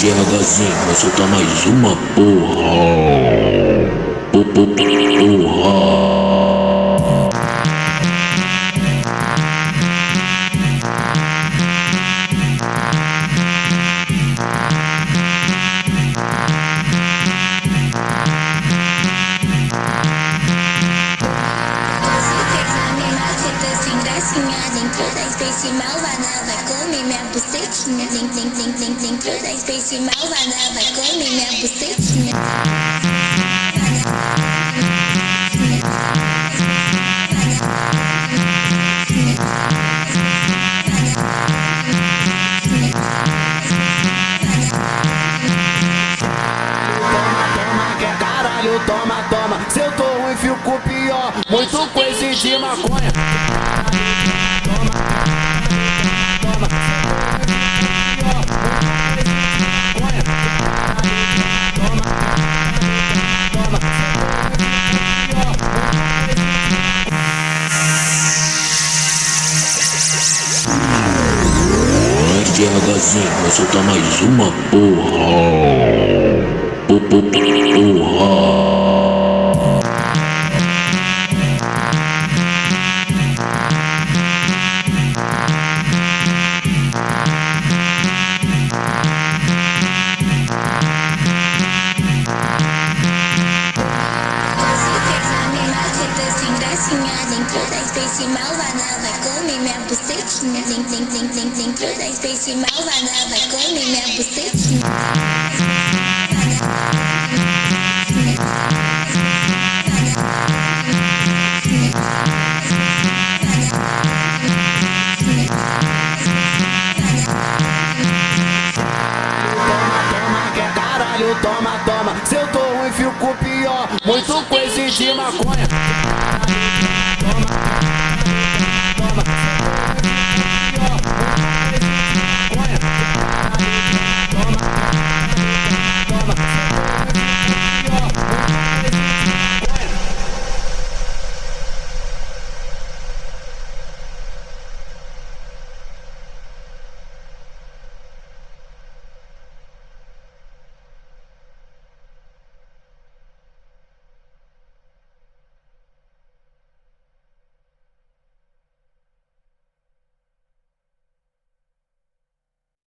devagarzinho, vai soltar mais uma porra. Porra. Dentro da Space malvada vai comer minha bucetinha. Dentro da Space malvada vai comer minha bucetinha. Toma, toma, se eu tô ruim fico pior. Muito coisa de maconha. Toma, toma, devagarzinho, vai soltar mais uma porra. Porra. Dentro da Space malvada vai comer minha bucetinha. Dentro da Space malvada vai comer minha bucetinha. Toma, toma, se eu tô ruim fico pior. Muito coisa de maconha.